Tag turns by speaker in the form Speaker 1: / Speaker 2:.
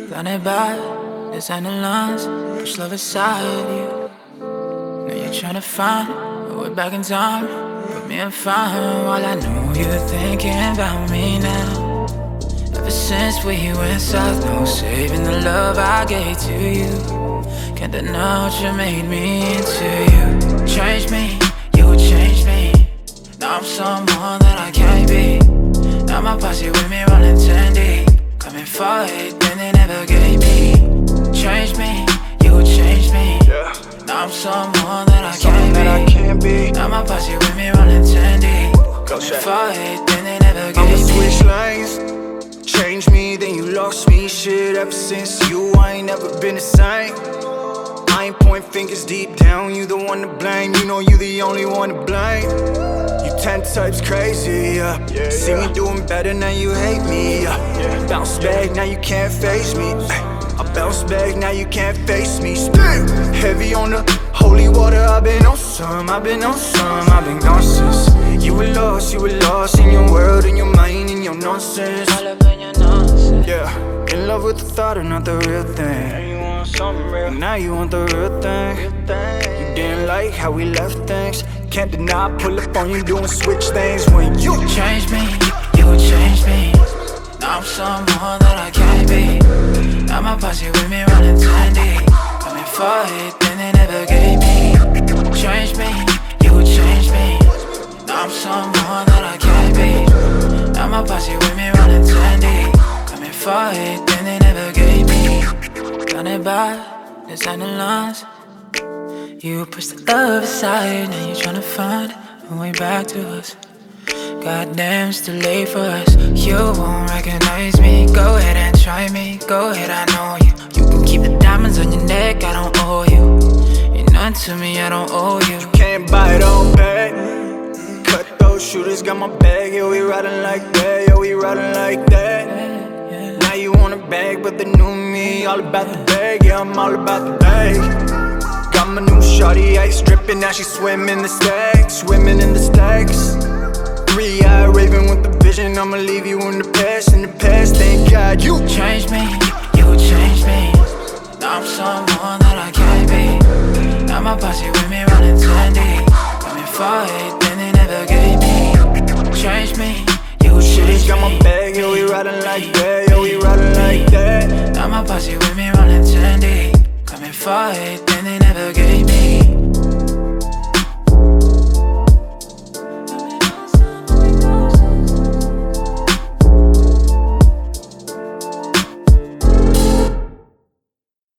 Speaker 1: Blinded by designer lines, push love aside you. Now you're trying to find a way back in time, put me in fine while I know you're thinking about me now. Ever since we went south, no saving the love I gave to you. Can't deny what you made me into. You changed me, you changed me. Now I'm someone that I can't be. Now my posse with me rolling 10 deep. Coming for it, then they never gave me. Changed me, you changed me. Now I'm someone that I can't be. Now my posse with me rolling 10 deep. Coming for it, then they never gave me.
Speaker 2: I'ma switch lanes. Changed me, then you lost me. Shit, ever since you, I ain't never been the same. I ain't pointing fingers deep down, you the one to blame. You know you the only one to blame. You 10 types crazy, yeah. See me doing better, now you hate me, yeah. Bounce back, now you can't face me. I bounce back, now you can't face me. Spin heavy on the holy water. I've been on some, I've been gone since. You were lost in your world, in your mind, in your nonsense.
Speaker 1: All up in your nonsense.
Speaker 2: Yeah, in love with the thought and not the real thing. Something real. Now you want the real thing. You didn't like how we left things. Can't deny, pull up on you doing switch things. When you
Speaker 1: changed me, you changed me. Now I'm someone that I can't be. Now my posse with me running 10 deep. Coming for it, then they never gave me. Changed me, you changed me. Now I'm someone that I can't be. Now my posse with me running 10 deep. Coming for it, then they never gave me. Blinded by designer lines, you push the love aside. Now you're trying to find a way back to us. Goddamn, it's too late for us. You won't recognize me. Go ahead and try me. Go ahead, I know you. You can keep the diamonds on your neck, I don't owe you. You're none to me, I don't owe you.
Speaker 2: You can't buy it on back. Cut those shooters, got my bag. Yeah, we riding like that. Yeah, we riding like that. Now you want a bag, but the new me all about the bag. Yeah, I'm all about the bag. Got my new shawty, ice dripping. Now she swimming the stacks, swimming in the stacks. 3-eyed raven with the vision. I'ma leave you in the past, thank God you
Speaker 1: changed me, you changed me. Now I'm someone that I can't be. Now my posse with me running 10 deep. Coming for it, then they never gave me. Changed me, you changed me.
Speaker 2: Got my bag, yeah, we riding like that. Yeah, we riding like that.
Speaker 1: Now my posse with me running 10 deep. Coming for it, then they never